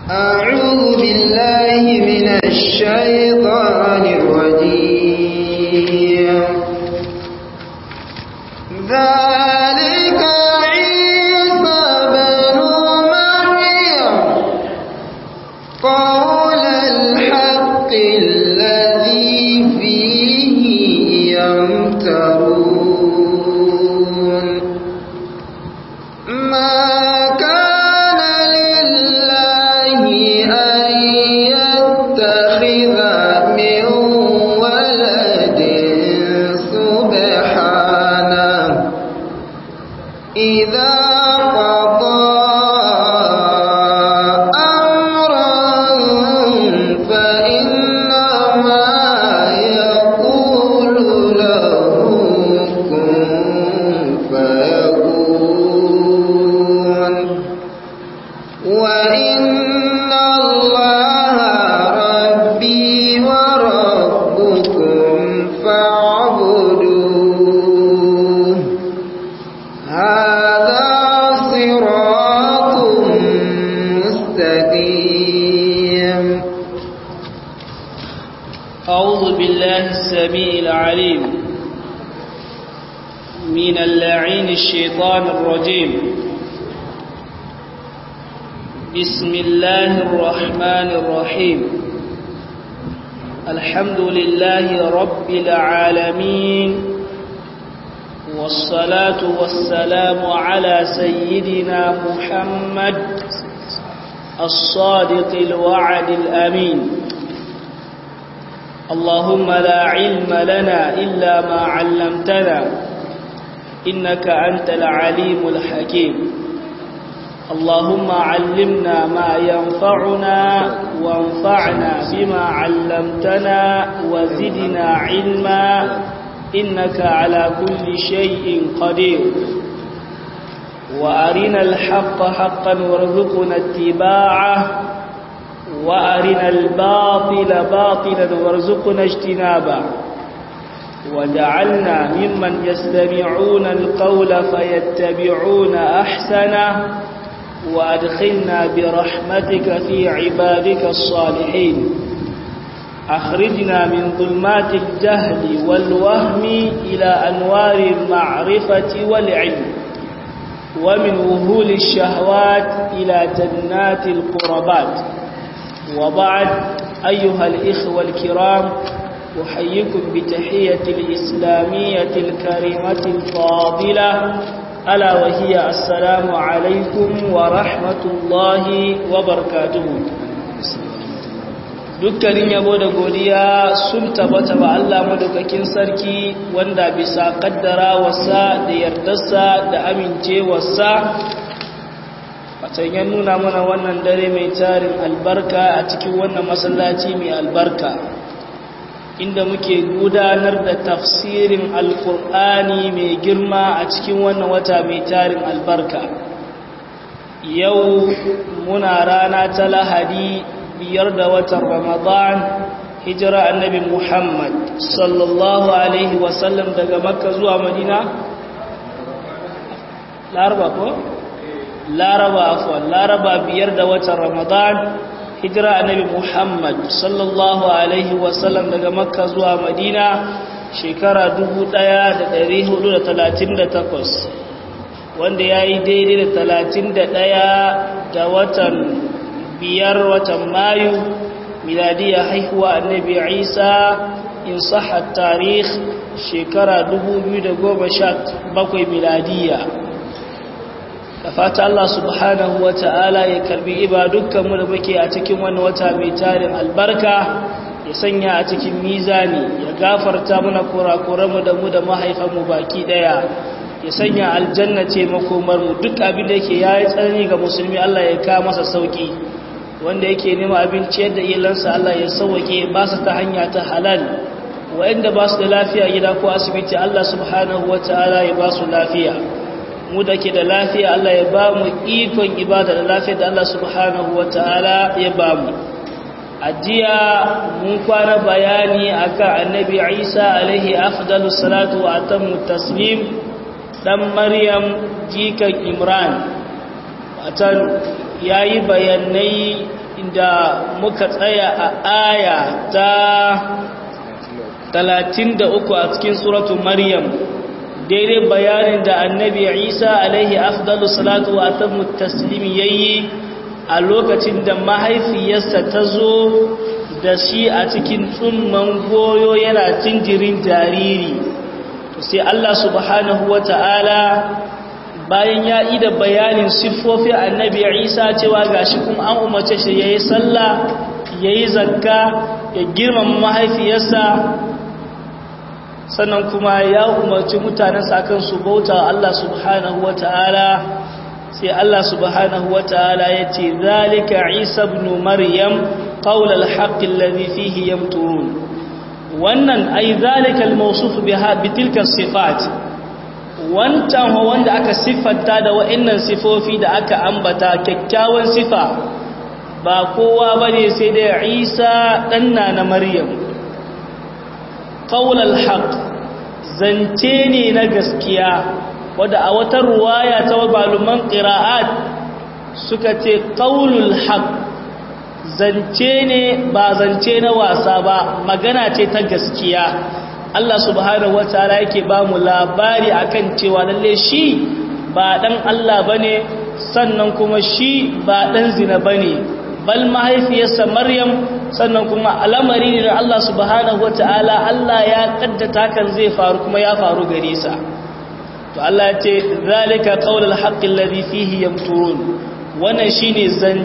أعوذ بالله من الشيطان الرجيم. ذلك عيسى بن مريم قول الحق الذي فيه يمترون. ما كان لله أن يتخذ من ولد سبحانه إذا قضى أمرا فإنما يقول له كن فيكون. وإن الله ربي وربكم فاعبدوه هذا صراط مستقيم. أعوذ بالله السميع العليم من اللعين الشيطان الرجيم. بسم الله الرحمن الرحيم. الحمد لله رب العالمين، والصلاة والسلام على سيدنا محمد الصادق الوعد الأمين. اللهم لا علم لنا إلا ما علمتنا إنك أنت العليم الحكيم. اللهم علمنا ما ينفعنا وانفعنا بما علمتنا وزدنا علما إنك على كل شيء قدير. وأرنا الحق حقا وارزقنا اتباعه وأرنا الباطل باطلا وارزقنا اجتنابه. وجعلنا ممن يستمعون القول فيتبعون أحسنه وأدخلنا برحمتك في عبادك الصالحين. أخرجنا من ظلمات الجهل والوهم إلى أنوار المعرفة والعلم، ومن وهول الشهوات إلى جنات القربات. وبعد، أيها الإخوة الكرام، أحييكم بتحية الإسلامية الكريمة الفاضلة، ألا وهي السلام عليكم ورحمة الله وبركاته. dukkanin yabo da godiya sun tabbata ba Allah madaukakin sarki wanda bisa kaddara wasa da yardarsa da amincewarsa fatan nuna mana wannan dare mai tarin albarka a cikin wannan masallaci mai albarka, inda muke gudanar da tafsirin alkur'ani mai girma a cikin wannan wata mai tarin albarka. Yau muna rana ta Lahadi 5 da watan Ramadan, hijira annabi Muhammad sallallahu alaihi wasallam daga Makka zuwa Madina. Laraba 5 da watan Ramadan, hijira annabi Muhammad sallallahu alaihi wasallam daga Makka zuwa Madina, shekara 1438, wanda ya yi daidai da 31 da watan 5 watan Mayu miladiya haihuwa annabi Isa in sahha tarikh shekara 2017 miladiya. da fata Allah subhanahu wa ta'ala ya karbi ibadukanmu da muke a cikin wannan wata mai tarin albarka, ya sanya a cikin mizani, ya gafarta mana kurakuranmu da mu da mahaifanmu baki daya, ya sanya aljanna ce makomarmu. Duk abin da yake yayi tsanani ga musulmi Allah ya kawo masa sauki, wanda yake nema abinci yadda iyalansa Allah ya sauke ba su ta hanya ta halal, wa'anda ba su da lafiya gida ko asibiti Allah subhanahu wa ta'ala ya ba su lafiya. Mu da ke da lafiya Allah ya ba mu ikon ibada da lafiya da Allah subhanahu wa ta'ala ya ba mu. Ajiya mun kwana bayani akan annabi Isa alaihi afdalus salatu wa atammu taslim, dan Maryam jikan Imran. Watan yayi bayanai inda muka tsaya a aya ta 33 a cikin suratu Maryam daidai bayanin da annabi Isa alaihi afdalu salatu wa atammu taslim yayi a lokacin da mahaifiyarsa ta zo da shi a cikin tsumman goyo yana jinjirin jariri sai Allah subhanahu wata'ala bayan ya yi da bayanin siffofi annabi Isa cewa gashi kuma an umarce shi yayi sallah yayi zakka ya girmama mahaifiyarsa sannan kuma ya umarci mutanensa akan su bauta Allah subhanahu wata'ala sai Allah subhanahu wata'ala ya ce zalika Isa ibn Maryam qawl al-haqq alladhi fihi yamturun wannan ay zalika al-mawsuf biha bitilka sifat wancan wanda aka siffanta da wa'annan sifofi da aka ambata kyakkyawan sifa ba kowa bane sai da Isa danna na Maryam qawl al-haqq zance ne na gaskiya wanda a wata ruwaya ta maluman qira'at suka ce qaulul haqq zance ne ba zance na wasa ba magana ce ta gaskiya Allah subhanahu wataala yake ba mu labari akan cewa lalle shi ba dan Allah bane sannan kuma shi ba dan zina bane bal mahaifiyarsa Maryam sannan kuma al'amari ne da Allah subhanahu wataala Allah ya kaddata kan zai faru kuma ya faru gare sa to Allah ya ce zalika qaulul haqqi alladhi fihi yamturun wannan shine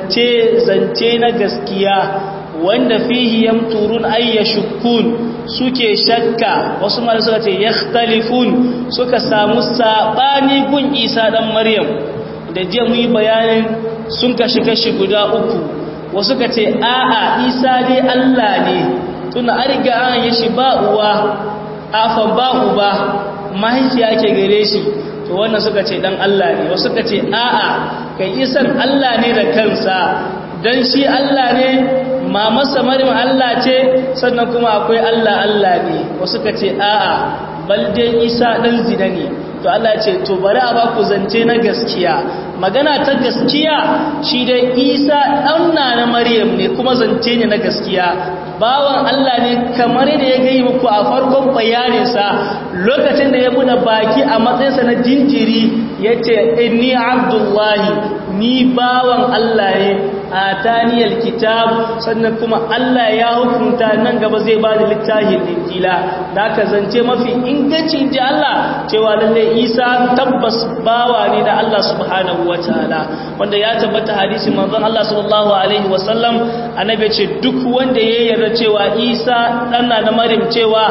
zance na gaskiya wanda fihi yamturun ay yashkun suke shakka wasu malama suka ce yakhtalifun suka samu sabani gun Isa dan Maryam da jiya mu yi bayanin sun kashi guda uku wasu ka ce a'a Isa dai Allah ne tuna an riga an yi shi ba uwa afan ba uba mahaifiya ke gare shi to wannan suka ce dan Allah ne wasu ka ce a'a kai Isan Allah ne da kansa dan shi Allah ne mamarsa Maryam Allah ce sannan kuma akwai Allah ne wasu ka ce a'a bal dai Isa dan zina ne to Allah ce to bari a ba ku zance na gaskiya magana ta gaskiya shi dai Isa ɗanna na Maryam ne kuma zance ne na gaskiya bawan Allah ne kamar da ya gayi muku a farkon bayaninsa lokacin da ya buɗe baki a matsayinsa na jinjiri ya ce inni abdullahi ni bawan Allah ne ataniyal kitab sannan kuma Allah ya hukunta nan gaba zai ba da littafin injila da ka zance mafi inganci inji Allah cewa lalle Isa tabbas bawa ne da Allah subhanahu wataala wanda ya tabbata hadisin manzon Allah sallallahu alaihi wasallam annabi ce duk wanda ya yarda cewa Isa dan na Maryam cewa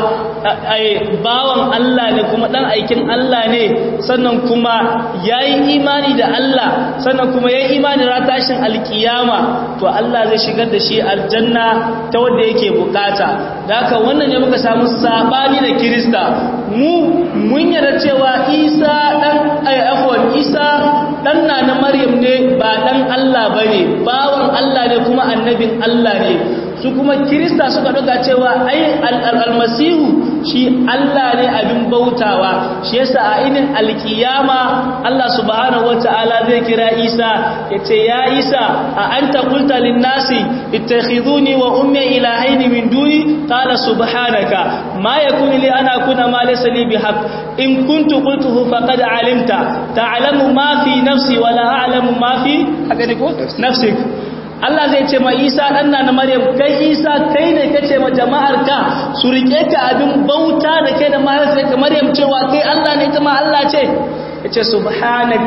bawan Allah ne kuma dan aikin Allah ne sannan kuma yayi imani da Allah sannan kuma yayi imani da tashin alkiyama to Allah zai shigar da shi aljanna ta wanda yake bukata da haka wannan ne muka samu sabani da Kirista mun yarda cewa Isa Isa dan na Maryam ne ba dan Allah bane bawan Allah ne kuma annabin Allah ne su kuma Kirista suka doka cewa ai almasihu shi Allah ne abin bautawa shi yasa a inin alkiyama Allah subhanahu wataala zai kira Isa yace ya Isa a anta qulta lin-nasi ittakhiduni wa ummi ilahaini min duni qala subhanaka ma yakunu li an akuna ma laysa li bihaq in kuntu qultuhu faqad alimta ta'lamu ma fi nafsi wa la a'lamu ma fi nafsik Allah zai ce ma Isa ɗanna na Maryam kai Isa kai ne kace ma jama'ar ka su rike ka abin bauta da kai da mahaifiyarka Maryam cewa kai Allah ne ita ma Allah ce yace subhanak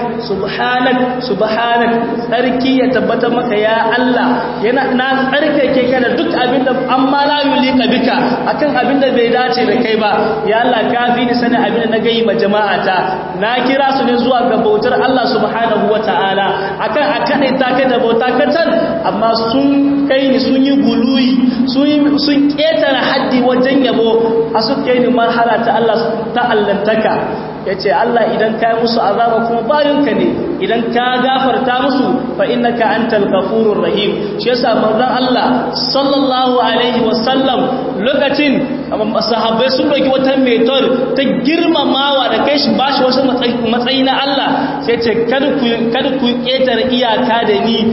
sarki ya tabbata maka ya Allah yana na tsarkake ka da duk abinda amma la yulika bika akan abinda bai dace da kai ba ya Allah kafi ni sanin abinda na gayi ma jama'ata na kira su ne zuwa ga bautar Allah subhanahu wataala akan akade ta kai da bauta katan amma sun kai ni sun yi guluyi sun ketara haddi wajen yabo a su kai ni marhala ta Allah ta allantaka yace Allah idan kai musu azaba kuma bayinka ne idan ka gafarta musu fa innaka antal ghafurur rahim shi yasa manzon Allah sallallahu alaihi wasallam lokacin sahabbai sun doki wata metor ta girmamawa da kai shi bashi wasu matsayi na Allah sai ce kada ku ketare iyaka da ni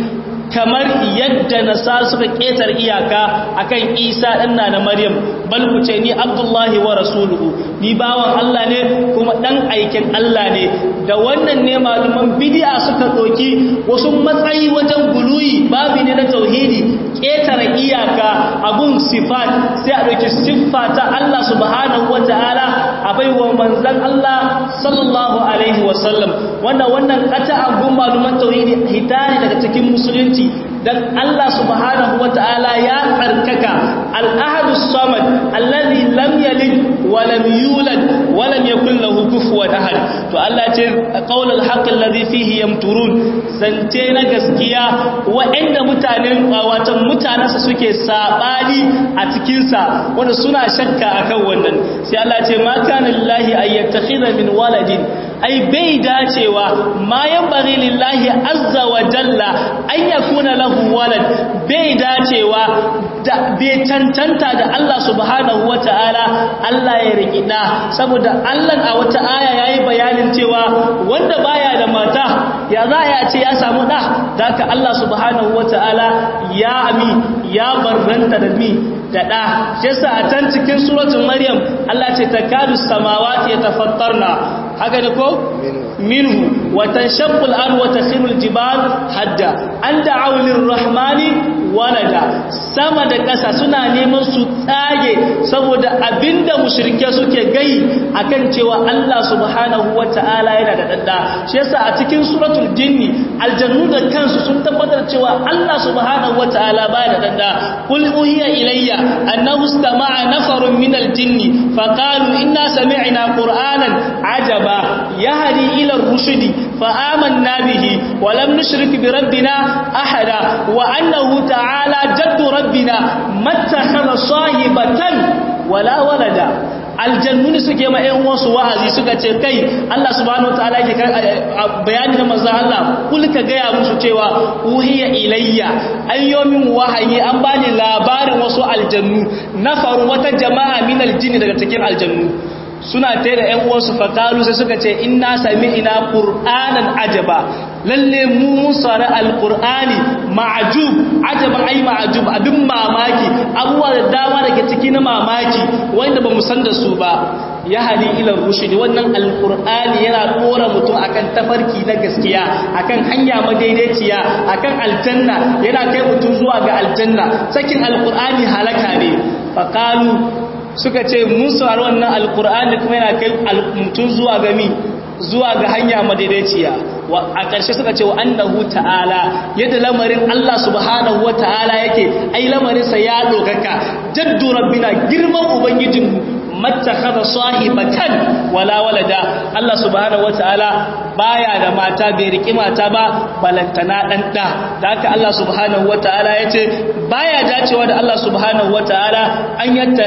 kamar yadda nasara suka ketar iyaka akan Isa dan na Maryam bal ku ce ni Abdullahi wa rasuluhu ni bawan Allah ne kuma dan aikin Allah ne da wannan ne maluman bid'a suka doki wasu matsayi wajen guluyi babu ne na tauhidi ketare iyaka abun sifat sai a doki siffa ta Allah subhanahu wataala a baiwa manzon Allah sallallahu alaihi wasallam wannan qata'an gun maluman tauhidi hitani daga cikin musulunci dan Allah subhanahu wataala ya tsarkaka al-ahadus samad alladhi lam yalid wa lam yulad wa lam yakul lahu kufuwan ahad to Allah ce qaulul haqq alladhi fihi yamturun zance na gaskiya wa'anda mutanansa suke sabani a cikin sa wanda suna shakka akan wannan sai Allah ce ma kana lillahi ayyattakhidha min waladin ai bai dacewa ma yanbaghi lillahi azza wa jalla an yakuna lahu walad bai dacewa da bai tantanta da Allah subhanahu wataala Allah ya rikida saboda Allah a wata aya yayi bayanin cewa wanda baya da mata ya za ya ce ya samu da haka Allah subhanahu wataala ya barranta da mi da da yasa a can cikin suratul maryam Allah ce takadu samawati yatafattarna haka ne ko minhu wa tanshaqqu al-ardu wa takhiru al-jibal hadda an da'u lir-rahmani walada sama da ƙasa suna neman su tsage saboda abinda mushrike suke gai akan cewa Allah subhanahu wata'ala yana da dadda shi yasa a cikin suratul jinni aljannu da kansu sun tabbatar cewa Allah subhanahu wata'ala baya da dadda qul uhiya ilayya annahu istama'a nafarun minal jinni faqalu inna sami'na qur'anan ajaba yahdi ila ar-rushdi fa amanna bihi wa lam nushrik bi rabbina ahada wa annahu ta'ala jaddu rabbina mattakhadha sahibatan wala walada aljannu suke ma ƴan wasu wa'azi suka ce kai Allah subhanahu wataala yake bayani da manzon Allah kul ka ga ya musu cewa uhiya ilayya ayyomin wahayi an bani labarin wasu aljannu nafaru wata jama'a min aljinni daga cikin aljannu suna tare da ƴan uwansu faqalu sai suka ce inna sami'na qur'anan ajaba lalle mu sara alqur'ani ma'jub ajaban ai ma'jub abin mamaki abuwa da dama daga cikin mamaki wanda bamu san da su ba ya hadi ila rushdi wannan alqur'ani yana dora mutum akan tafarki na gaskiya akan hanya madaidaiciya akan aljanna yana kai mutum zuwa ga aljanna sakin alqur'ani halaka ne faqalu suka ce mun saurari wannan alqur'ani kuma yana kai mutum zuwa ga zuwa ga hanya madaidaiciya a ƙarshe suka ce wa annahu ta'ala yadda lamarin Allah subhanahu wa ta'ala yake ai lamarinsa ya dogaka jaddu rabbina girman ubangijinmu mattakhadha sahibatan wala walada Allah subhanahu wa ta'ala baya da mata bai riki mata ba balantana dan da haka Allah subhanahu wa ta'ala yace baya dacewa da Allah subhanahu wa ta'ala an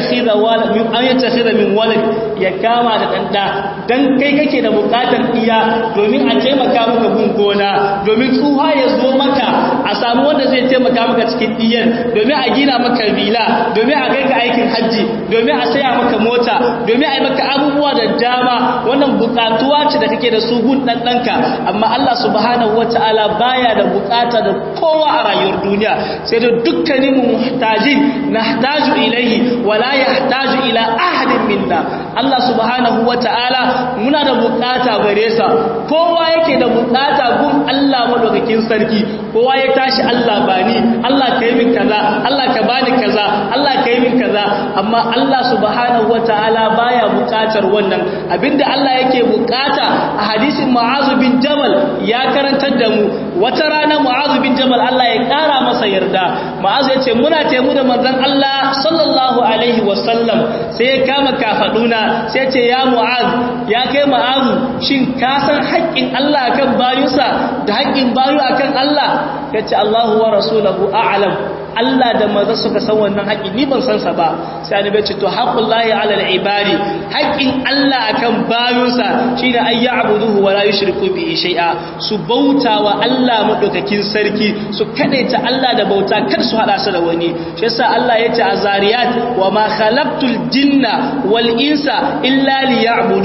yattakhidha min walad ya kama da dan da dan kai kake da bukatar iya domin a taimaka maka gun gona domin tsuha ya zo maka a samu wanda zai taimaka maka cikin diyan domin a gina maka villa domin a kai ka aikin haji domin a saya maka mota domin a yi maka abubuwa da dama wannan bukatuwa ce da kake da su gun ɗanɗanka amma Allah subhanahu wata'ala baya da bukata da kowa a rayuwar duniya sai da dukkanin muhtajin nahtaju ilaihi wala yahtaju ila ahadin minna Allah subhanahu wata'ala muna da bukata gare sa kowa yake da bukata gun Allah madaukakin sarki kowa ya tashi Allah bani Allah ka yi min kaza Allah ka bani kaza Allah ka yi min kaza amma Allah subhanahu wata'ala baya bukatar wannan abinda Allah yake bukata a hadisin Mu'adh bin Jabal ya karantar da mu wata rana Mu'adh bin Jabal Allah ya kara masa yarda Mu'adh ya ce muna taimu da manzon Allah sallallahu alaihi wasallam sai ya kama kafaduna sai ya ce ya Mu'adh ya kai Mu'adh shin ka san haƙƙin Allah akan bayinsa da haƙƙin bayu akan Allah yace Allahu wa rasuluhu a'lam Allah da manzo suka san wannan haƙi ni ban san sa ba sai annabi ce to haqqullahi 'ala al-ibadi haƙin Allah akan bayinsa shine ay ya'buduhu wa la yushriku bihi shay'a su bautawa Allah madaukakin sarki su kadaita Allah da bauta kar su hada su da wani shi yasa Allah yace a zariyat wa ma khalaqtul jinna wal insa illa liya'budun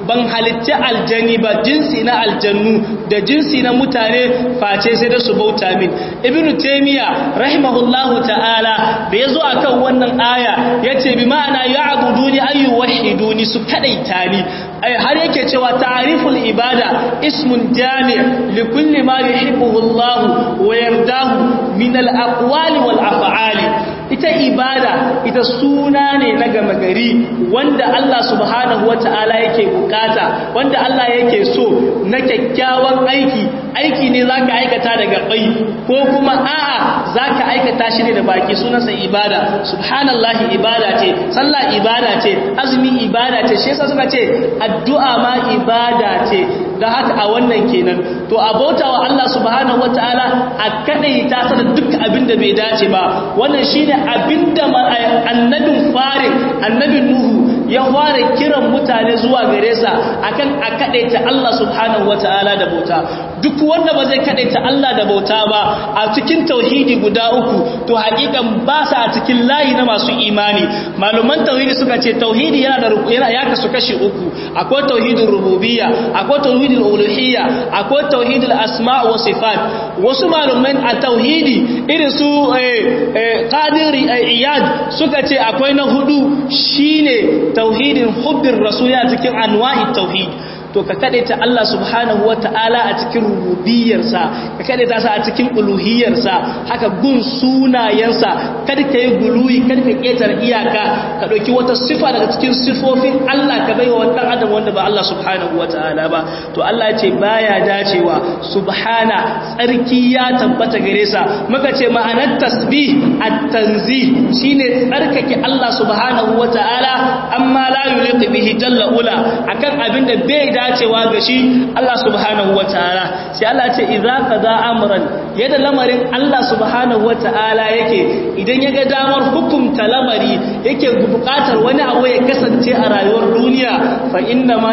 ban halitta aljani ba jinsi na aljannu da jinsi na mutane face sai da su bauta min. Ibn Taymiyyah rahimahullahu ta'ala da yazo akan wannan aya yace bi ma'ana ya'buduni ayu wahiduni su kadaita ni har yake cewa ta'riful ibada ismun jami' li kulli ma yuhibbuhu Allah wa yardahu min al-aqwali wal af'ali. Ita ibada ita suna ne na gama gari wanda Allah subhanahu wata'ala yake bukata, wanda Allah yake so na kyakkyawan aiki ne zaka aikata da gabai ko kuma a'a zaka aikata shi ne da baki, sunansa ibada. Subhanallahi ibada ce, sallah ibada ce, azumi ibada ce, shi yasa suka ce addu'a ma ibada ce. Da haka a wannan kenan to abautawa Allah subhanahu wataala a kadaita sa da duk abin da bai dace ba. Wannan shine abinda annabin farin annabin Nuhu ya fara kiran mutane zuwa gare sa akan a kadaita Allah subhanahu wataala da bauta. Duk wanda ba zai kadaita Allah da bauta ba a cikin tauhidi guda uku to hakikan ba sa a cikin layi na masu imani. Maluman tauhidi suka ce tauhidi yana ya kasu kashi uku. Akwai tauhidul rububiyya, akwai tauhidul uluhiyya, akwai tauhidul asma' wa sifat. Wasu malumai a tauhidi irin su qadiri iyad suka ce akwai na hudu shine tauhidin hubbir rasul ya cikin anwa'it tauhid. To ka kadaita Allah subhanahu wata'ala a cikin rububiyarsa, ka kadaita sa a cikin uluhiyarsa, haka gun sunayensa, kada ka yi guluyi, kada ka ketar iyaka, ka dauki wata sifa daga cikin sifofin Allah ka baiwa wani dan adam wanda ba Allah subhanahu wata'ala ba. To Allah ya ce baya dacewa, subhana tsarki ya tabbata gare sa. Muka ce ma'anar tasbih at-tanzih shine tsarkake Allah subhanahu wata'ala amma la yuliqu bihi jalla ula akan abinda bai dacewa ga shi Allah subhanahu wataala. Sai Allah ce idza qada amran, yadda lamarin Allah subhanahu wataala yake idan yaga damar hukunta lamari yake buƙatar wani abu ya kasance a rayuwar duniya fa inna ma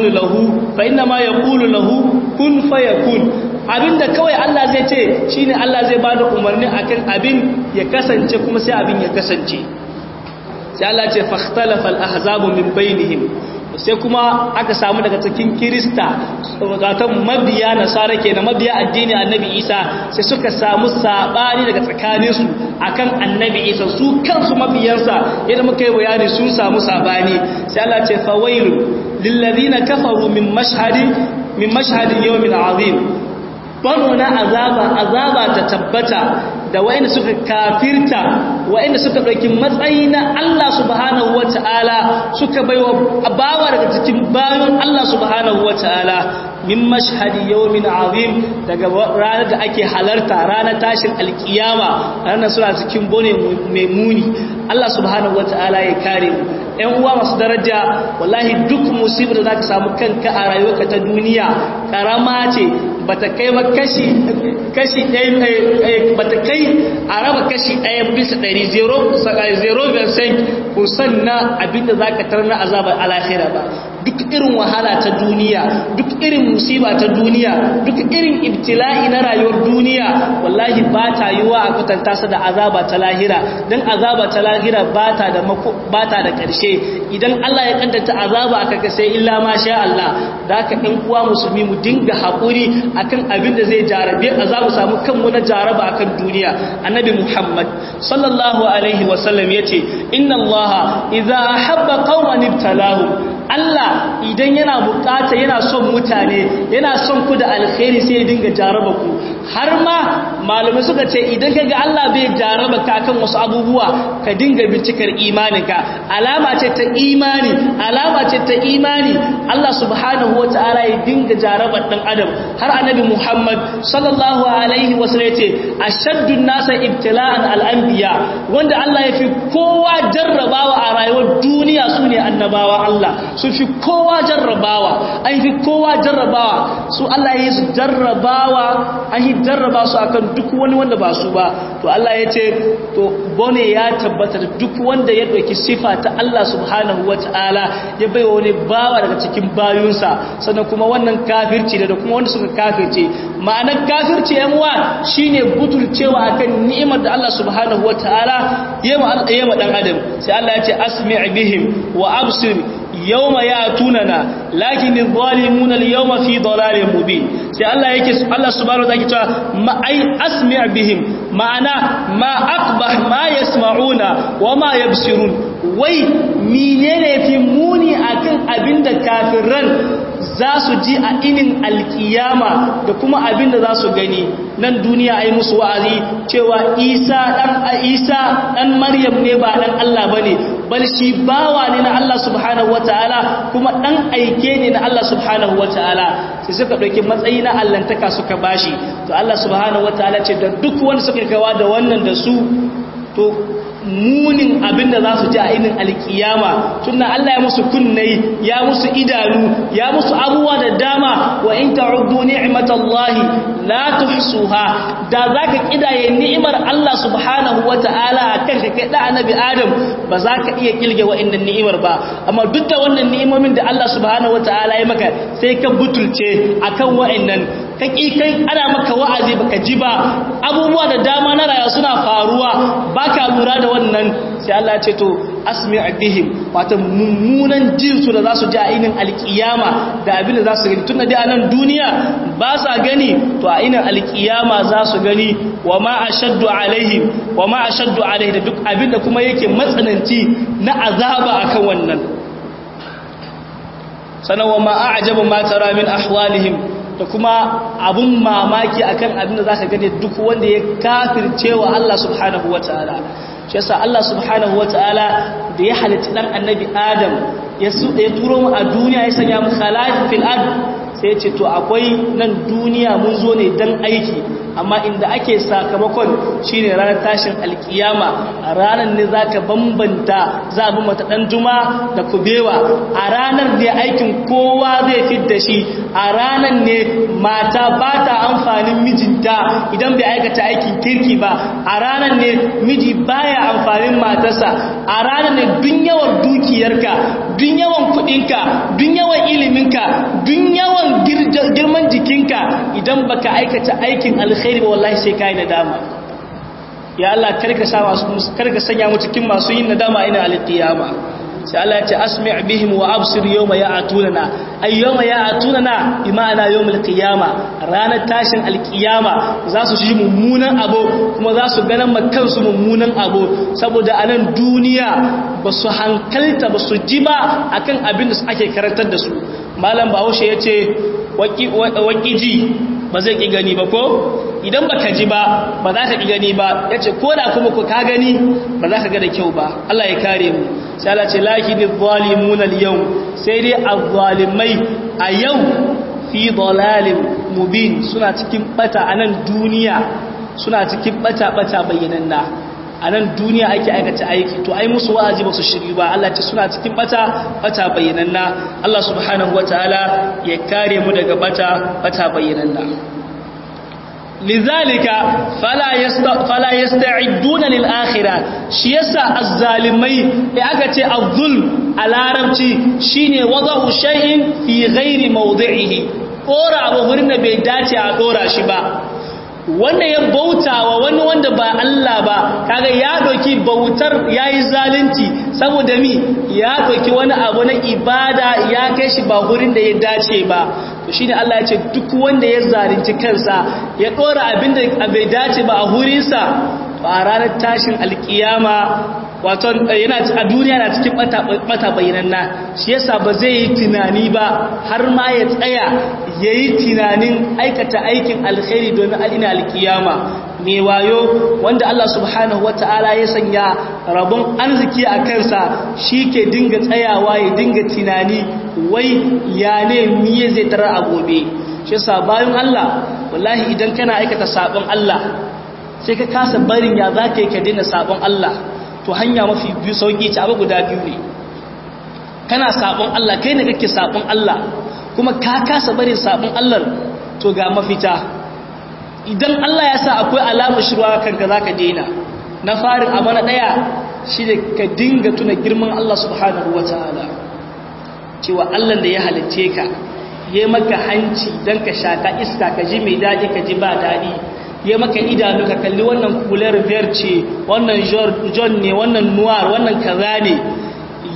yaqulu lahu kun fayakun. Abinda kawai Allah zai ce shine Allah zai bada umarni akan abin ya kasance kuma sai abin ya kasance. Sai Allah ce fakhtalafa al-ahzabu min bainihim, sai kuma aka samu daga cikin Kirista gatan mabiya nasara kenan mabiya addini annabi Isa sai suka samu sabani daga tsakaninsu akan annabi Isa. Su kansu mabiyansa yadda muka yi bayani sun samu sabani. Sai Allah ce fawailu lil ladina kafaru min mashhadin yawmin azim. Bano na azaba ta tabbata da wa'inda suka kafirta, wa'inda suka ɗauki matsayi na Allah subhanahu wata'ala suka baiwa bawa daga cikin bayan Allah subhanahu wata'ala min mashhadi yawmin azim, daga ranar da ake halarta ranar tashin alkiyama, ranar suna cikin bone mai muni. Allah subhanahu wata'ala ya kare mu. ‘Yan uwa masu daraja, wallahi duk musibar da za ka samu kanka a rayuwarka ta duniya ƙarama ce, bata kai ba kashi ɗaya, bata kai a raba kashi ɗaya bisa 0% kusan na abinda za ka tarna azabar alakhira ba. Duk irin wahala ta duniya, duk irin musiba ta duniya, duk irin ibtila'i na rayuwar duniya, wallahi ba ta yiwa a kwatanta sa da azaba ta lahira. Dan azaba ta lahira ba ta da ƙarshe. Idan Allah ya kaddata azaba aka kase illa ma sha Allah. Da haka ɗan uwa musulmi mu dinga haƙuri akan abin da zai jarabe a za mu samu kanmu na jaraba akan duniya. Annabi Muhammad sallallahu alaihi wasallam yace inna Allah idza ahabba qauman ibtalahum. Allah idan yana bukata yana son mutane, yana son ku da alkhairi sai ya dinga jaraba ku. Har ma malamai suka ce idan kaga Allah bai jaraba ka kan wasu abubuwa ka dinga bincikar imaninka. Alama ce ta imani, alama ce ta imani. Allah subhanahu wataala ya dinga jarabar dan adam. Har annabi Muhammad sallallahu alaihi wasallam yace ashaddun nasa ibtila'an al-anbiya, wanda Allah ya fi kowa jarrabawa a rayuwar duniya sune annabawa Allah. Su fi kowa jarrabawa, an fi kowa jarrabawa, su Allah ya yi su jarrabawa, an yi jarraba su akan duk wani wanda ba su ba. To Allah ya ce to bone ya tabbata da duk wanda ya ɗauki sifa ta Allah subhanahu wata'ala ya bai wani bawa daga cikin bayunsa, sannan kuma wannan kafirci da kuma wanda suka kafirce. Ma'anar kafirci yanwa shine butulcewa akan ni'imar da Allah subhanahu wata'ala ya ma dan adam. Sai Allah ya ce asmi' bihim wa absir yawma ya'tunana lakin adh-dhalimuna al-yawma fi dhalalin mubin sai Allah subhanahu wa ta'ala cewa ma ai asmi' bihim ma'ana ma aqbah ma yasma'una wa ma yabsirun wai menene fi muni akan abinda kafiran za su ji a inin alkiyama da kuma abinda za su gani nan duniya ai musu wa'azi cewa Isa dan Maryam ne ba dan Allah bane bal shi bawa ne na Allah subhanahu wataala kuma dan aike ne na Allah subhanahu wataala sai suka dauki matsayi na allantaka suka bashi to Allah subhanahu wataala ce da duk wanda suka kawa da wannan da su to munin abinda za su ji a inin alkiyama tunna Allah ya musu kunnai ya musu idanu ya musu abubuwa da dama wa in ta'uddu ni'matallahi la tuhsuha da zaka kidaye ni'imar Allah subhanahu wata'ala akan ka kai da annabi Adam ba za ka iya kilge wa'annan ni'imar ba amma duk da wannan ni'imomin da Allah subhanahu wata'ala ya maka sai ka butulce akan wa'annan kai ana maka wa'azi baka ji ba abubuwa da dama na rayuwa suna faruwa baka lura da wannan sai Allah ya ce to asmi' bihim wato mummunan jinsu da za su ji a inin alkiyama da abin da za su gani tun da dai a nan duniya ba sa gani to a inin alkiyama za su gani wa ma ashaddu alaihim da duk abin da kuma yake matsananci na azaba akan wannan sanan wa ma a'jaba ma tara min ahwalihim da kuma abun mamaki akan abin da zaka gani duk wanda ya kafircewa Allah subhanahu wataala shi yasa Allah subhanahu wataala da ya halitta dan annabi Adam ya turo mu a duniya ya sanya mu khalaq fil ard sai ya ce to akwai nan duniya mun zo ne dan aiki amma inda ake sakamakon shine ranar tashin alkiyama a ranar ne zaka bambanta za a bi mata dan juma da kubewa a ranar da aikin kowa zai fidda shi a ranar ne mata ba ta amfanin mijinta idan bai aikata aikin kirki ba a ranar ne miji baya amfanin matarsa a ranar ne dun yawan dukiyarka dun yawan kudinka dun yawan iliminka dun yawan girman jikinka idan baka aikata aikin alkhairi ba wallahi sai kai nadama ya Allah karka sanya mu cikin masu yin nadama ina alqiyama sai Allah ya ce asmi' bihim wa absir yawma ya'tunana ay yawma ya'tunana bi ma'ana yawmul qiyama ranar tashin alqiyama za su ji mummunan abu kuma za su ganin makansu mummunan abu saboda anan duniya ba su hankalta ba su ji ba akan abin da ake karantar da su malam Bahaushe yace waki ji ba zai ki gani ba ko idan baka ji ba ba za ka ki gani ba yace ko da kuma ko ka gani ba za ka ga da kyau ba Allah ya kare mu sai Allah ce lakidil zalimuna al-yawm sai dai az-zalimai a yau fi dalalin mubin suna cikin bata anan duniya suna cikin bata bayyananna anan duniya ake aikata aiki to ai musu wa'azi ba su shiri ba Allah ce suna cikin bata bayyananna Allah subhanahu wataala ya kare mu daga bata bayyananna لذلك فلا يستعدون للآخرة شيسا الظالمين لأكتي الظلم على عربتي شيني وضع شيء في غير موضعه أورا أبوهرين بيداتي أورا شبا wanda ya bauta wa wani wanda ba Allah ba kaga ya doki bautar yayi zalunci saboda mi ya doki wani abu na ibada ya kai shi ba gurin da ya dace ba to shine Allah ya ce duk wanda ya zalunci kansa ya dora abinda bai dace ba a hurinsa a ranar tashin alkiyama wato yana a duniya na cikin bata bayananna shi yasa ba zai yi tunani ba har ma ya tsaya yayi tunanin aikata aikin alkhairi domin alina alkiyama me wayo wanda Allah subhanahu wataala ya sanya rabon arziki a kansa shike dinga tsayawa ya dinga tunani wai ya ne miye zai tarar a gobe shi yasa bayan Allah wallahi idan kana aikata sabon Allah sai ka kasa barin ya zaka yi ka daina sabon Allah to hanya mafi biyu sauki ce abu guda biyu ne kana sabon Allah kai ne kake sabon Allah kuma ka kasa barin sabon Allah to ga mafita idan Allah ya sa akwai alamar shirwa kanka zaka daina na farin amana daya shi da ka dinga tuna girman Allah subhanahu wataala cewa Allah da ya halicce ka yayi maka hanci dan ka shaka iska ka ji mai dadi ka ji ba dadi ya maka idanu ka kalli wannan kular verce wannan john ne wannan noir wannan kaza ne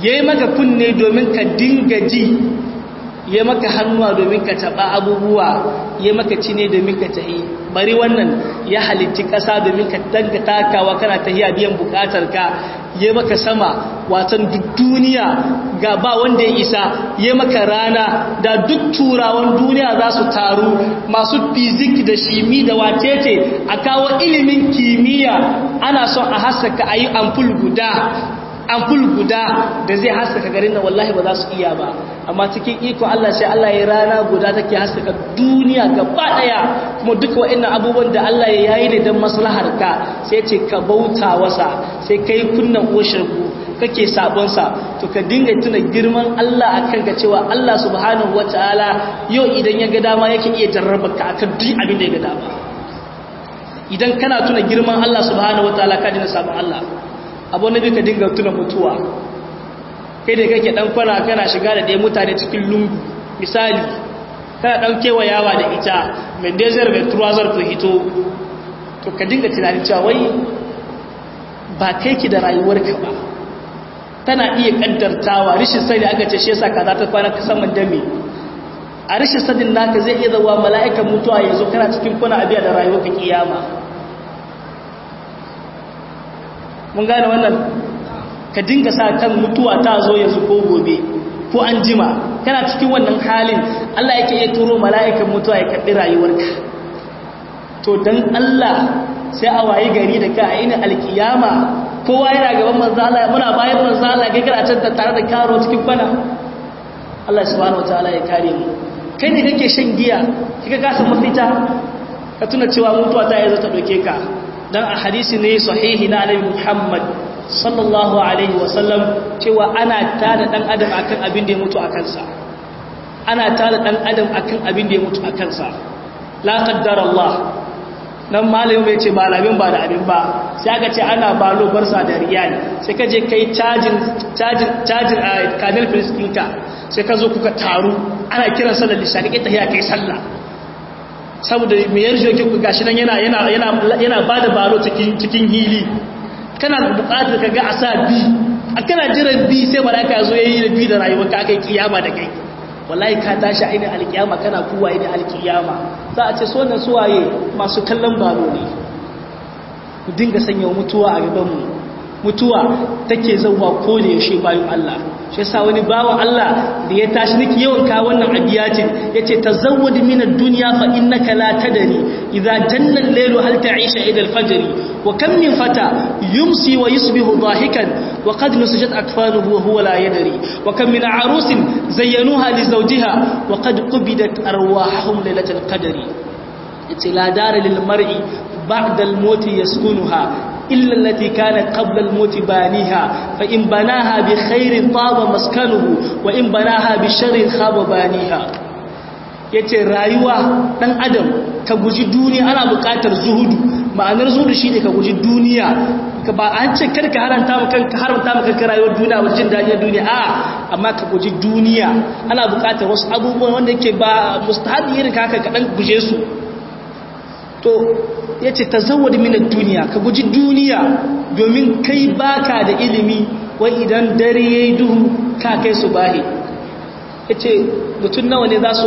yayi maka kunne domin ka dinga ji, yayi maka hannuwa domin ka taba abubuwa, yayi maka cine domin ka tahi. Bari wannan ya halitti ƙasa domin ka danga takawa kana tahiya biyan bukatarka, yayi maka sama watan duk duniya ga ba wanda ya isa, yayi maka rana da duk turawan duniya za su taru masu fizik da shimi da wacece a kawo ilimin kimiyya, ana son a haskaka ayi ampul guda da zai haskaka garin nan wallahi ba za su iya ba. Amma cikin iko Allah sai Allah ya rana guda take haskaka duniya gaba daya, kuma duka wa'annan abubuwan da Allah ya yayi ne don maslahar ka, sai ce ka bauta wasa, sai kai kunnan ushirku kake sabon sa, to ka dinga tuna girman Allah akan ka cewa Allah subhanahu wataala yau idan ya ga dama yake iya jarraba ka akan duk abin da ya ga dama. Idan kana tuna girman Allah subhanahu wataala ka dina sabon Allah. Abu na biyu ka dinga tuna mutuwa. Kai da kake dan kwana kana shiga da ɗaya mutane cikin lungu, misali kana dan kewayawa da ita mai desert mai trouser to hito, to ka dinga tunanin cewa wai ba kai ki da rayuwarka ba, tana iya kaddartawa. Rishin sani aka ce shi yasa kaza ta kwana ka saman dame. A rishin sanin naka zai iya zawa mala'ikan mutuwa yanzu kana cikin kwana abiya da rayuwarka kiyama. Mun gane wannan? Ka dinga sa kan mutuwa ta zo yanzu ko gobe ko an jima, kana cikin wannan halin Allah yake iya turo mala'ikan mutuwa ya karɓi rayuwarka. To dan Allah sai a wayi gari da ka a ina alkiyama kowa yana gaban manzo Allah, muna bayan manzo Allah kai kana can tare da karo cikin kwana. Allah subhanahu wataala ya kare mu. Kai ne kake shan giya kika kasa mafita, ka tuna cewa mutuwa ta yazo ta doke ka. Dan a hadisi ne sahihi na Annabi Muhammad sallallahu alaihi wasallam cewa ana tada dan adam akan abin da ya mutu akan sa, ana tada dan adam akan abin da ya mutu akan sa. La qaddara Allah. Nan malamin bai ce malamin ba da abin ba, sai aka ce ana balo barsa da riyal, sai ka je kai charging a canal press ɗinka, sai ka zo kuka taru ana kiran sallar lishani kai tahiya kai sallah, saboda mai yarjo ki gashi nan yana bada balo cikin hili, kana buƙatar ka ga asa bi, a kana jiran bi sai malaka zo yayi da bi da rayuwar ka kai kiyama da kai. Wallahi ka tashi ainin alkiyama kana kuwa ainin alkiyama, za a ce so nan suwaye masu kallon balo ne. Ku dinga sanya mutuwa a gaban mu, mutuwa take zauwa ko da yaushe bayan Allah. Shi yasa wani bawan Allah da ya tashi niki yawan ka wannan abiyatin yace tazawwad min ad-dunya fa innaka la tadri idza janna al-laylu hal ta'isha ila al-fajr wa kam min fata yumsi wa yusbihu dhahikan wa qad nusijat akfanuhu wa huwa la yadri wa kam min arusin zayyanuha li zawjiha wa qad qubidat arwahum laylatal qadri. Yace la dara lil mar'i ba'da al-maut yaskunuha إلا التي كانت قبل الموت بانيها فإن بناها بخير طاب مسكنه وإن بناها بشر خاب بانيها. yace rayuwa dan adam ka guji duniya, ana buƙatar zuhudu. Ma'anar zuhudu shine ka guji duniya, ka ba an ce karka haramta maka rayuwar duniya wajen dajin duniya amma ka guji duniya. Ana buƙatar wasu abubuwan wanda yake ba mustahabi irin haka ka dan guje su. To yace tazawwad min ad-dunya, ka guji duniya domin kai baka da ilimi, wai idan dare yayi duhu ka kai subahi. Yace mutun nawa ne za su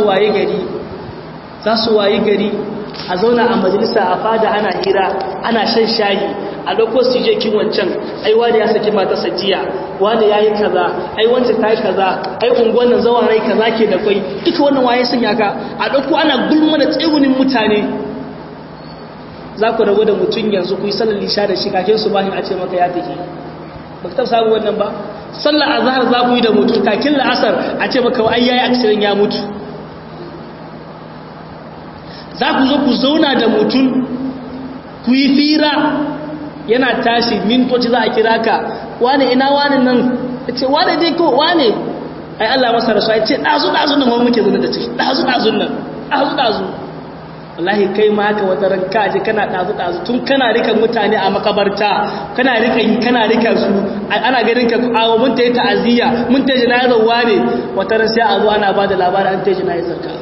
waye gari a zauna a majalisa a fada ana hira ana shan shayi, a dauko sije kin wancan, ai wani ya saki mata sajiya, wani yayi kaza, ai wanda tayi kaza, ai unguwan nan zawarai kaza ke da kai. Duka wannan waye sanya ka a dauko ana gulma da tsegunin mutane. Za ku rabu da mutum yanzu ku yi sallar lisha da shi kakin su bahin a ce maka ya tafi, ba ka taɓa samun wannan ba. Sallar azhar za ku yi da mutum kakin la'asar a ce maka ai yayi accident ya mutu. Za ku zo ku zauna da mutum ku yi fira, yana tashi mintoci za a kira ka, wane ina wane nan, ya ce wane dai ko wane, ai Allah masa rasu ya ce ɗazu nan wani muke zaune da ciki, ɗazu nan ɗazu. Wallahi kai ma haka wata ran kaje kana ɗazu tun kana rika mutane a makabarta, kana rika su, ana ganin ka awo mun tayi ta'aziyya, mun tayi janazar wane, wata ran sai a zo ana bada labarin an tayi janazar ka.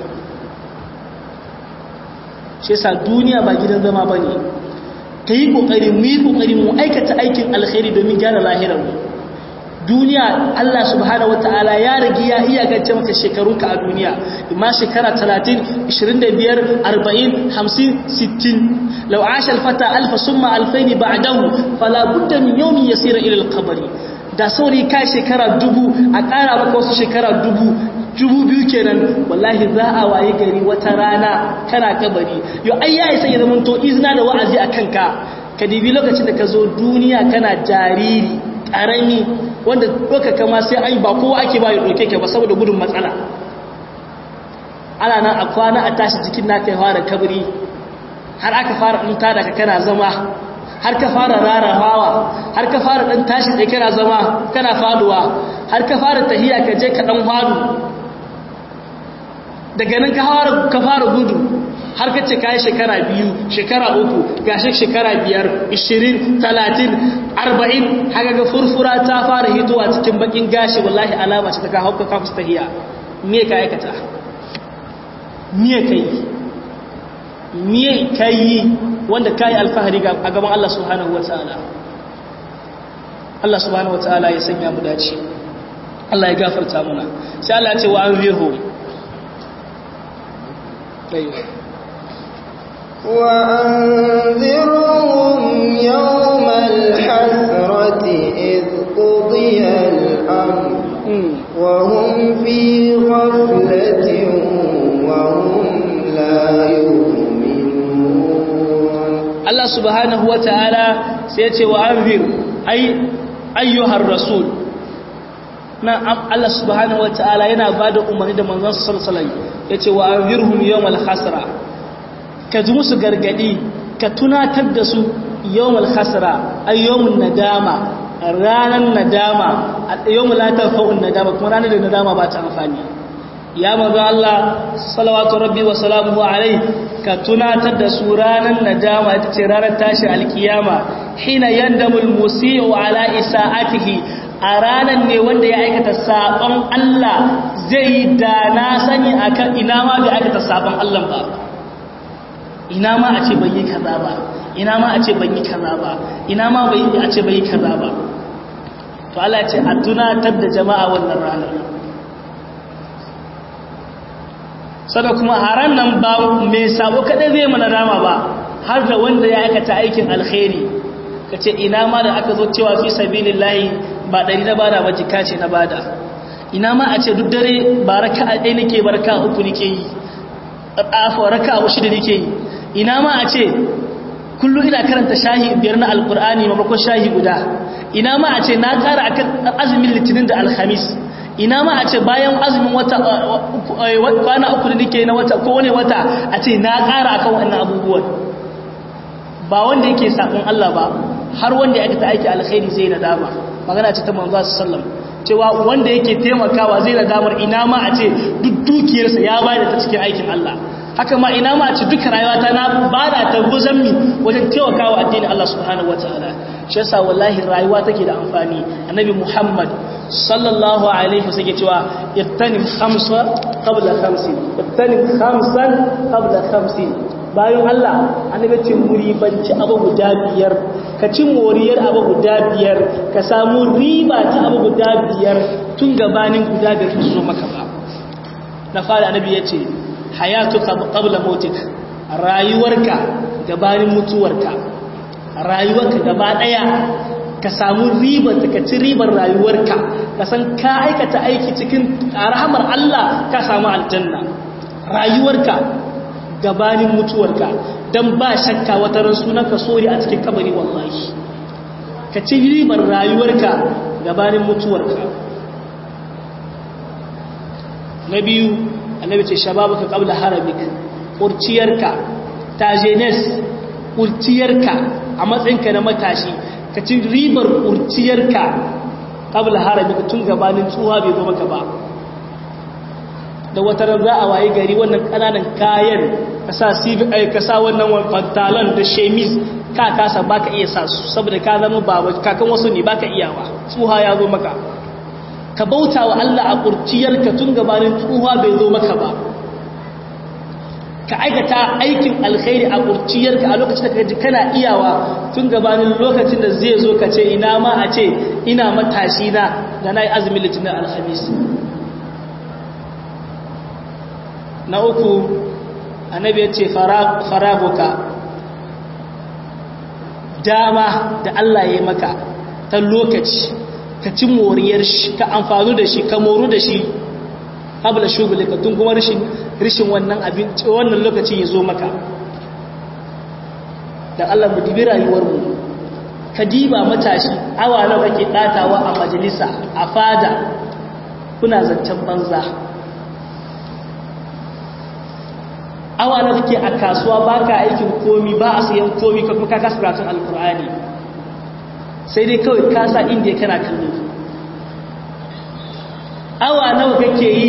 Shi yasa duniya ba gidan zama bane. Kai kokari mu yi kokari mu aikata aikin alkhairi domin gyara lahirar mu. duniya Allah subhanahu wataala ya rigi ya iyakance maka shekarunka a duniya imma shekara 30 25 40 50 60 law asha al-fata alf summa alfayn ba'dahu fala budda min yawmin yasira ila al-qabr da sauri kai shekara 1000 a ƙara maka wasu shekara 2000 kenan wallahi za a waye gari wata rana kana kabari yo ai yayi sai zaman to izina da wa'azi akan ka ka dibi lokacin da ka zo duniya kana jariri karami wanda doka kama sai ai ba kowa ake ba ya doke ka ba saboda gudun matsala ana nan a kwana a tashi jikin naka ya fara kabari har aka fara dinta da ka kana zama har ka fara rarawa har ka fara dan tashi da kana zama kana faduwa har ka fara tahiya ka je ka dan fadu daga nan ka fara gudu har ka ce kai shekara 2 shekara 3 gashi shekara 5 20 30 40 haka ga furfura ta fara hitowa cikin bakin gashi wallahi alama ce ta ka hauka ka fustahiya me ka aikata me kai wanda kai alfahari a gaban Allah subhanahu wataala Allah subhanahu wataala ya sanya mu dace Allah ya gafarta mana sai Allah ya ce wa anzirhum وأنذرهم يوم الحسرة إذ قضي الأمر وهم في غفلة وهم لا يؤمنون الله سبحانه وتعالى سيأتي وأنذر أيها الرسول na Allah subhanahu wataala yana bada umarni da manzon sallallahu alaihi wasallam yace wa anzirhum yawmal hasra ka ji musu gargadi ka tunatar da su yawmal hasra ay yawmun nadama ranan nadama yawmul la tanfa'un nadama kuma ranar da nadama ba ta amfani ya manzo Allah salawatu rabbi wa salamuhu alaihi ka tunatar da su ranan nadama ita ce ranar tashi alkiyama hina yandamul musii'u ala isaatihi a ranar ne wanda ya aikata sabon Allah zai da na sani akan ina ma bai aikata sabon Allah ba ina ma a ce bai yi kaza ba ina ma a ce bai yi kaza ba ina ma bai a ce bai yi kaza ba to Allah ya ce a tunatar da jama'a wannan ranar sada kuma a ran nan ba mai sabo kada zai mana rama ba har da wanda ya aikata aikin alkhairi kace ina ma da aka zo cewa fi sabilillahi ba ɗari na bada ba jika ce na bada ina ma a ce duk dare ba raka'a ɗaya nake ba raka'a 3 nake yi afa raka'a 6 nake yi ina ma a ce kullu ina karanta shahi 5 na alqur'ani maimakon shahi guda ina ma a ce na ƙara akan azumin litinin da alhamis ina ma a ce bayan azumin wata kwana 3 da nake na wata ko wani wata a ce na ƙara akan wannan abubuwan ba wanda yake sakon Allah ba har wanda ya aikata aiki alkhairi zai nadama magana ce ta manzo sallam cewa wanda yake taimakawa zai nadamar ina ma a ce duk dukiyarsa ya bayar ta cikin aikin Allah haka ma ina ma a ce duka rayuwata na bada ta gozammi wajen taimakawa addinin Allah subhanahu wataala shi yasa wallahi rayuwa take da amfani annabi Muhammad sallallahu alaihi wasallam yake cewa iqtanim khamsa qabla khamsin iqtanim khamsan qabla khamsin bayan Allah annabi ce muribanci abu guda 5 ka ci moriyar abu guda 5 ka samu riba ta abu guda 5 tun gabanin guda 5 su zo maka ba na fara annabi yace hayatuka qabla mautik rayuwarka gabanin mutuwarka rayuwarka gaba daya ka samu ribar ka ci ribar rayuwarka ka san ka aikata aiki cikin rahamar Allah ka samu aljanna rayuwarka gabanin mutuwarka don ba shakka wata ran sunanka sori a cikin kabari wallahi ka ci ribar rayuwarka gabanin mutuwarka na biyu annabi ce shababuka qabla haramik kurciyarka tajenes kurciyarka a matsayinka na matashi ka ci ribar kurciyarka qabla haramik tun gabanin tsuwa bai zo maka ba da wata ran za a waye gari wannan kananan kayan ka sa wannan pantalon da chemise ka kasa baka iya sa su saboda ka zama baba kakan wasu ne baka iyawa tsuha ya zo maka ka bauta wa Allah a kurciyarka tun gabanin tsuha bai zo maka ba ka aikata aikin alkhairi a kurciyarka a lokacin da ka ji kana iyawa tun gabanin lokacin da zai zo ka ce ina ma a ce ina matashi na da na yi azumin litinin alhamis. Na uku annabi ya ce farabuka, dama da Allah ya maka ta lokaci ka ci moriyar shi ka amfanu da shi ka moru da shi habla shugulika tun kuma rishin wannan abinci wannan lokaci ya zo maka. da Allah mu dibi rayuwar mu ka diba matashi awa nawa kake datawa a majalisa a fada kuna zancen banza, awa nawa kake a kasuwa baka aikin komi ba a sayan komi kuma ka kasa karatun alkur'ani sai dai kawai ka sa inda kana kallo. awa nawa kake yi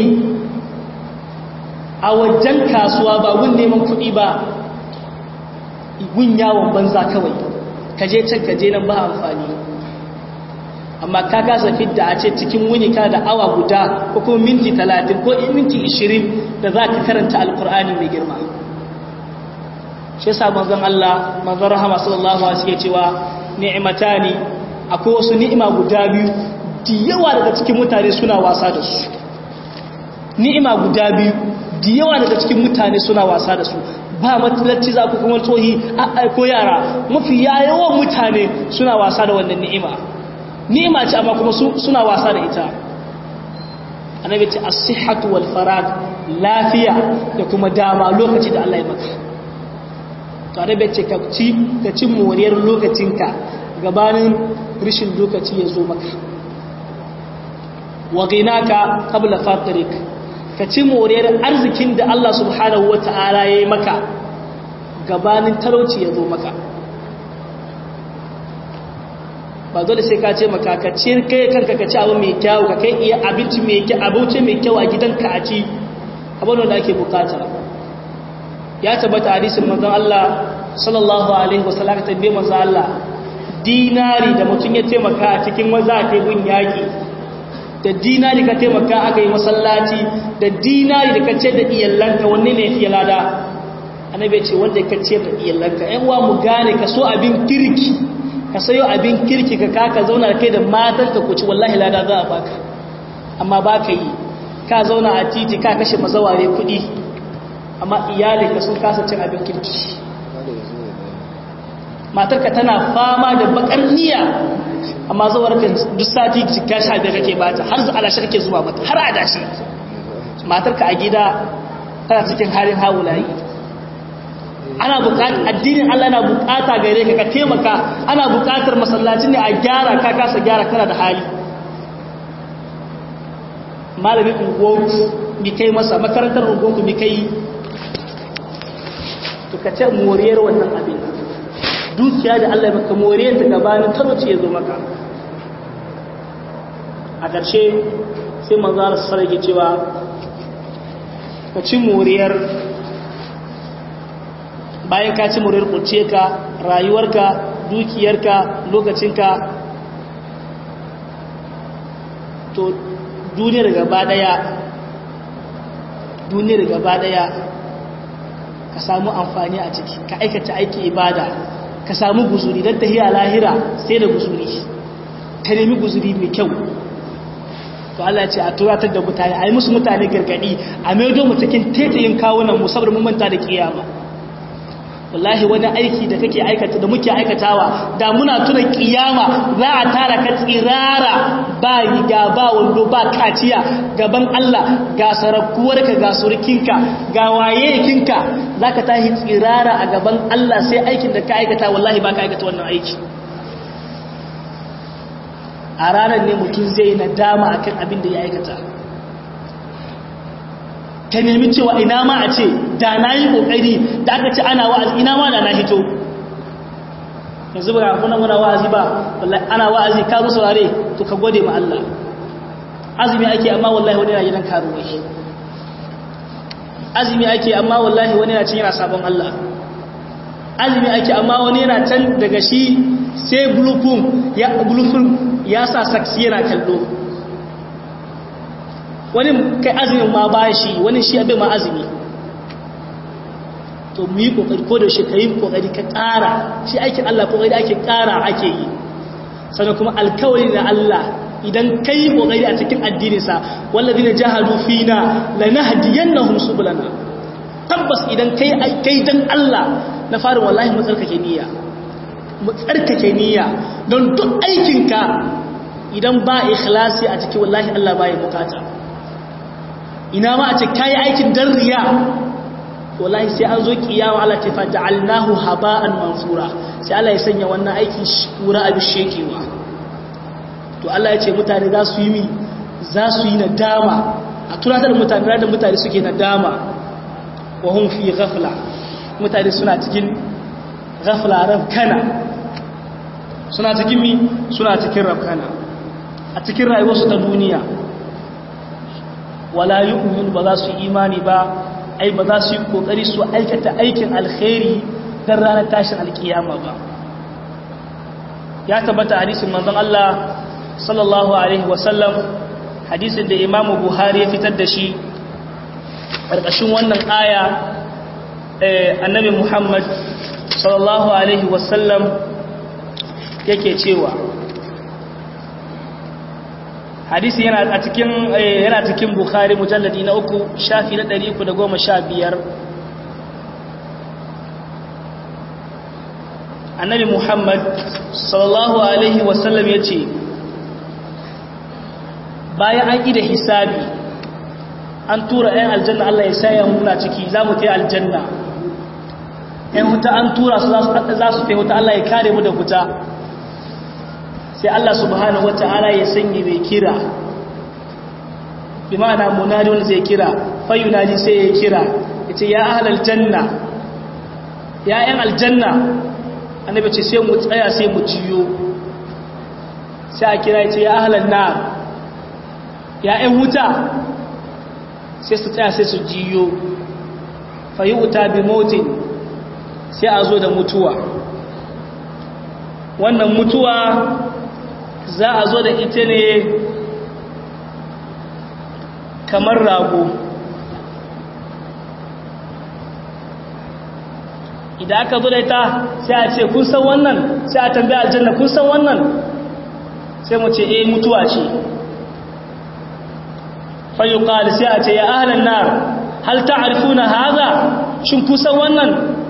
a wajen kasuwa ba gun neman kuɗi ba, gun yawon banza kawai kaje can kaje nan ba amfani. amma ka kasa fidda a ce cikin wuni ka da awa guda ko kuma minti 30 ko minti 20 da za ka karanta alkur'ani mai girma. shi yasa manzon Allah manzon rahama sallallahu alaihi wasallam cewa ni'matani, akwai wasu ni'ima guda biyu da yawa daga cikin mutane suna wasa da su. ni'ima guda biyu da yawa daga cikin mutane suna wasa da su, ba matsalacci za ku kuma tsohi ko yara mafi yawan mutane suna wasa da wannan ni'ima ce amma kuma suna wasa da ita. annabi ce as-sihhatu wal farag, lafiya da kuma dama lokaci da Allah ya maka. to annabi ce ka ci moriyar lokacinka gabanin rishin lokaci ya zo maka. wa ghinaka qabla faqrik, ka ci moriyar arzikin da Allah subhanahu wata'ala ya yi maka gabanin talauci ya zo maka. ba dole sai ka ce maka ka ci kai kanka ka ci abu mai kyau, ka kai iya abinci mai kyau, abinci mai kyau a gidanka a ci abin da ake bukata. ya tabbata hadisin manzon Allah sallallahu alaihi wasallam ta bai manzon Allah dinari da mutum ya taimaka a cikin waza ta gun yaki, da dinari ka taimaka aka yi masallaci, da dinari da ka ce da iyalanka wanne ne fiye lada? annabi ce wanda ka ce da iyalanka. ƴan uwa mu gane ka so abin kirki, ka sayo abin kirki ka kaka zauna da kai da matanka ku ci, wallahi lada za a baka. amma ba ka yi, ka zauna a titi ka kashe mazaware kuɗi amma iyali ka sun kasa cin abin kirki. matarka tana fama da bakar niyya amma zawarka duk sati jika 15 kake bata, har alashi kake zuwa mata, har adashi. matarka a gida tana cikin halin haulayi. ana buƙatar addinin Allah na buƙata gare ka ka taimaka, ana buƙatar masallacin ne a gyara, ka kasa gyara kana da hali. malamin unguwanku mi kai masa, makarantar unguwanku mi kai, to ka ce moriyar wannan abin. dukiya da Allah ya maka moriyar ta gabanin talauci ya zo maka. a ƙarshe sai manzo Allah sarki cewa ka ci moriyar, bayan ka ci moriyar kurciyarka, rayuwarka, dukiyarka, lokacinka, to duniyar gaba daya ka samu amfani a ciki, ka aikata aiki ibada, ka samu guzuri don tahiya lahira sai da guzuri, ka nemi guzuri mai kyau. to Allah ya ce a turatar da mutane, a yi musu mutane gargadi, a maido mu cikin tetayin kawunan mu saboda mun manta da kiyama. wallahi wani aiki da kake aikata da muke aikatawa, da muna tuna kiyama za a tara ka tsirara ba riga ba wando ba kaciya gaban Allah, ga sarakuwarka ga surukinka ga wayekinka, zaka tahi tsirara a gaban Allah sai aikin da ka aikata wallahi ba ka aikata wannan aiki. a ranar ne mutum zai nadama akan abin da ya aikata. ka nemi cewa ina ma a ce da na yi ƙoƙari da aka ce ana wa'azi, ina ma da na hito. yanzu ba kuna muna wa'azi ba, wallahi ana wa'azi ka zo saurare, to ka gode ma Allah. azumi ake amma wallahi wani yana gidan karuwai, azumi ake amma wallahi wani yana cin yana sabon Allah, azumi ake amma wani yana can daga shi sai bulufin ya sa saksi yana kallo. wani kai azumin ma ba shi, wani shi abin ma azumi. to mu yi kokari ko da shi kai kokari ka ƙara shi aikin Allah kokari ake ƙara ake yi sannan kuma alkawari da Allah idan kai kokari a cikin addininsa walladina jahadu fina lanahdiyannahum subulana tabbas idan kai dan Allah na fara wallahi mu tsarkake niyya don duk aikinka idan ba ikhlasi a cikin wallahi Allah baya bukata ina ma a ce kai aikin dan riya wallahi sai an zo kiyama Allah ta faja'alnahu haba'an mansura sai Allah ya sanya wannan aikin kura abi shekewa to Allah ya ce mutane za su yi nadama a tunatar da mutane suke nadama wa hum fi ghafla mutane suna cikin ghafla rabkana suna cikin rabkana a cikin rayuwarsu ta duniya wala yu'minu ba za su imani ba ai ba za su yi kokari su aikata aikin alkhairi dan ranar tashin alkiyama ba ya tabbata hadisin manzon Allah sallallahu alaihi wasallam hadisin da Imam Buhari ya fitar da shi karkashin wannan aya annabi Muhammad sallallahu alaihi wasallam yake cewa hadisi yana cikin Bukhari mujalladi na 3 shafi na 315 annabi Muhammad sallallahu alaihi wasallam yace bayan an da hisabi an tura ɗayan aljanna Allah ya saya muna ciki za mu ta aljanna ɗayan wuta an tura su za su ta wuta Allah ya kare mu da wuta sai Allah subhanahu wata'ala ya sanya mai kira bi ma'ana munadi wanda zai kira fayunadi sai ya kira yace ya ahlal janna ya ɗayan aljanna annabi ce sai mu tsaya sai mu jiyo sai a kira yace ya ahlan nar ya'yan wuta sai su tsaya sai su jiyo fayi wuta bi motin sai a zo da mutuwa wannan mutuwa za a zo da ita ne kamar rago idan aka zo da ita sai a ce kun san wannan sai a tambaya aljanna kun san wannan sai mu ce mutuwa ce fayyukali sai a ce ya ahalar nar hal ta'arifuna haza shin kusan wannan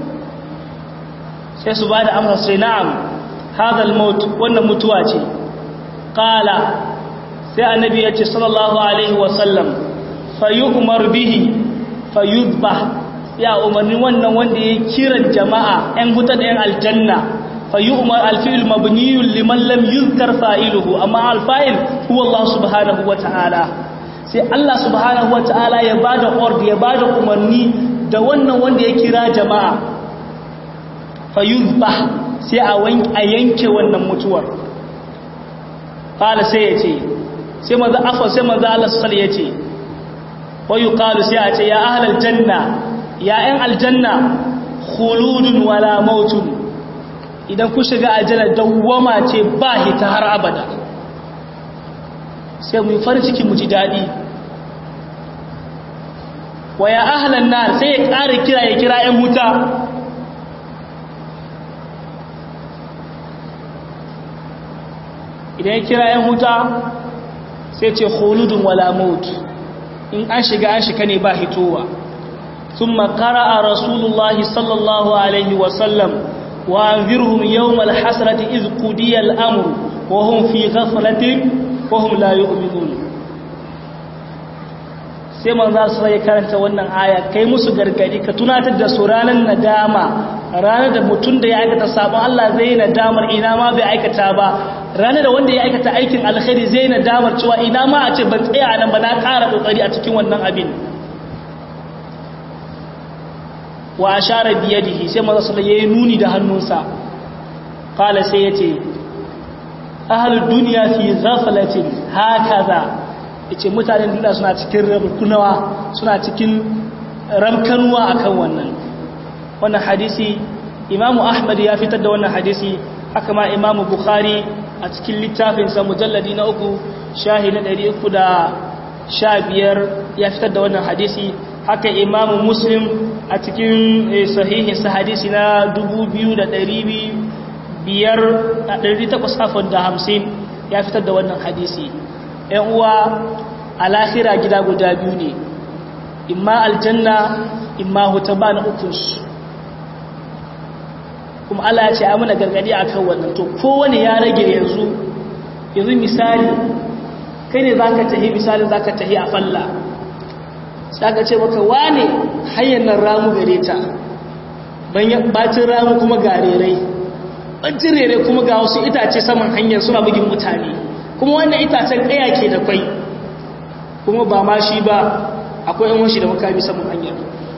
sai su ba da amsa sai na'am hadal maut wannan mutuwa ce qala sai annabi ya ce sallallahu alaihi wasallam fayyumar bihi fayyudbah ya umarni wannan wanda ya kiran jama'a ɗan hutar ɗan aljanna fayyumar alfi'il mabniyun liman lam yuzkar fa'iluhu amma alfa'il huwa Allah subhanahu wa ta'ala sai Allah subhanahu wa ta'ala ya bada order ya bada umarni da wannan wanda ya kira jama'a fayuzbah sai a yanke wannan mutuwar qala sai yace sai manzo Allah sallallahu yace wa yuqalu sai a ce ya ahlal janna ya ayan aljanna khuludun wala mautun idan ku shiga aljanna dawwama ce ba hita har abada sai mu yi farin ciki mu ji daɗi wa ya ahlan nar sai ya ƙara kira ya kira ‘yan wuta idan ya kira ‘yan wuta sai ce khuludun wala maut in an shiga ne ba hitowa ثم قرأ رسول الله صلى الله عليه وسلم وأنذرهم يوم الحسرة إذ قضي الأمر وهم في غفلة وهم لا يؤمنون sai manzo sai ya karanta wannan aya kai musu gargadi ka tunatar da su ranar nadama ranar da mutum da ya aikata sabon Allah zai yi nadamar ina ma bai aikata ba ranar da wanda ya aikata aikin alkhairi zai yi nadamar cewa ina ma a ce ban tsaya nan ba na ƙara kokari a cikin wannan abin wa ashara bi yadihi sai manzo sai ya yi nuni da hannunsa qala sai yace ahlud dunya fi ghaflatin hakaza yace mutanen duniya suna cikin rabkunawa suna cikin ramkanuwa akan wannan hadisi imamu ahmad ya fitar da wannan hadisi haka ma imamu bukhari a cikin littafin sa mujalladi na 3 shahi na 315 ya fitar da wannan hadisi haka imamu muslim a cikin sahihin hadisi na 2850 ya fitar da wannan hadisi. ‘Yan uwa a lahira gida guda biyu ne, imma aljanna imma huta ba na ukunsu, kuma Allah ya ce a muna gargadi a kan wannan. To kowane ya rage yanzu misali kai ne za ka tahi, misali za ka tahi a falla, sai ka ce maka wane hanyar nan ramu gare ta, bacin ramu kuma ga rerai, bacin rerai kuma ga wasu itace saman hanyar suna bugin mutane, kuma wannan itacen ɗaya ke da kwai, kuma ba ma shi ba akwai yan washi da makami saman hanyar.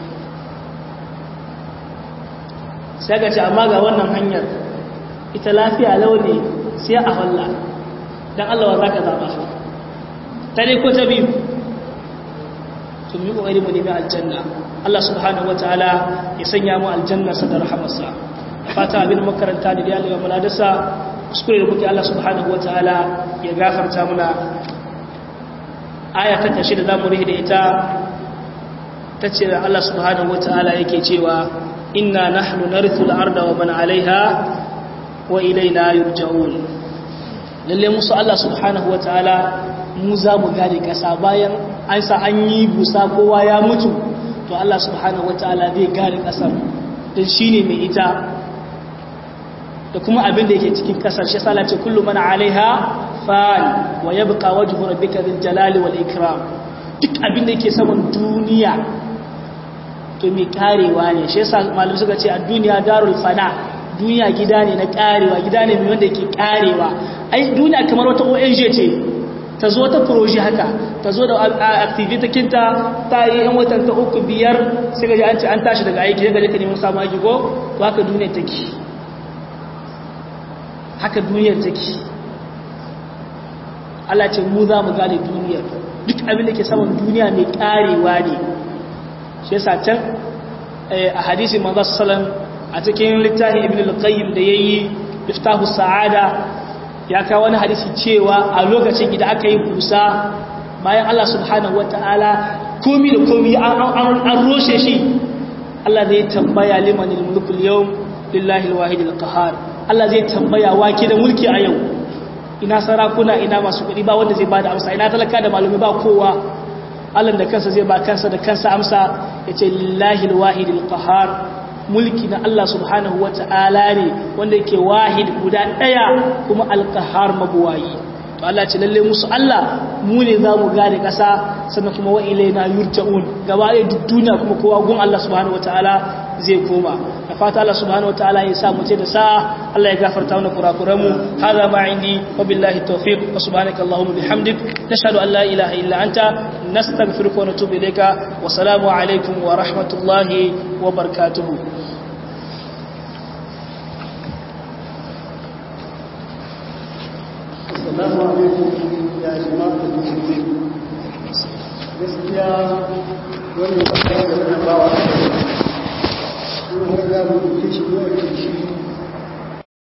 Sai ka ce amma ga wannan hanyar ita lafiya launi sai a falla, don Allah wa za ka zaɓa ta ne ko ta biyu? Tun yi ƙoƙari mu nemi aljanna. Allah subhanahu wataala ya sanya mu aljanna sa da rahamarsa. Fata abin makaranta da ya liwa muladasa kuskure da muke Allah subhanahu wataala ya gafarta muna. Aya ta tashi da zamu rihi da ita tace da Allah subhanahu wataala yake cewa inna nahnu narithu al-arda wa man 'alayha wa ilayna yurja'un. Lalle musu Allah subhanahu wataala mu za mu gane kasa bayan an sa an yi busa kowa ya mutu, to Allah subhanahu wataala zai gane kasar don shine mai ita da kuma abin da yake cikin kasar. Shi sala ce kullu man alaiha fan wa yabqa wajhu rabbika dhil jalali wal ikram. Duk abin da yake saman duniya to mai karewa ne. Shi yasa malamai suka ce a duniya darul fana, duniya gida ne na karewa, gida ne mai wanda yake karewa. Ai duniya kamar wata ONG ce, ta zo ta proje haka, ta zo da activitakinta ta yi yan watan ta 3-5 sai gaji an ce an tashi daga aiki, gaji ka neman samun aiki ko, to haka duniyar take, haka duniyar take. Allah ce mu za mu gane duniyar, duk abin da ke saman duniya mai karewa ne. Shi yasa can a hadisi manzo sallallahu a cikin littafin Ibn al-Qayyim da yayi Miftahu Sa'ada ya kawo wani hadisi cewa a lokacin idan aka yi kusa bayan Allah subhanahu wata'ala komi da komi an roshe shi, Allah zai tambaya limanil mulku al-yawm lillahi al-wahid al-qahhar. Allah zai tambaya wake da mulki a yau, ina sarakuna ina masu kudi, ba wanda zai bada amsa, ina talaka da malumi ba kowa. Allah da kansa zai ba kansa da kansa amsa, yace lillahi al-wahid al-qahhar. Mulki na Allah subhanahu wa ta'ala ne wanda yake wahid guda ɗaya kuma alkahar mabuwayi. To Allah ce lalle musu Allah mu ne za mu gane ƙasa, sannan kuma wa ilaina yurja'un, gaba ɗaya duk duniya kuma kowa gun Allah subhanahu wa ta'ala zai koma. Da fata Allah subhanahu wa ta'ala ya sa mu ce da sa'a, Allah ya gafarta mana kurakuran mu. Hada ma indi wa billahi tawfiq wa subhanaka allahumma bihamdik nashhadu an la ilaha illa anta nastaghfiruka wa natubu ilayka wa salamu alaikum wa rahmatullahi wa barakatuh. Assalamu alaikum ya jama'atul muslimin. Gaskiya wannan tsakanin da wannan bawa ne. Ko har za mu yi shi ne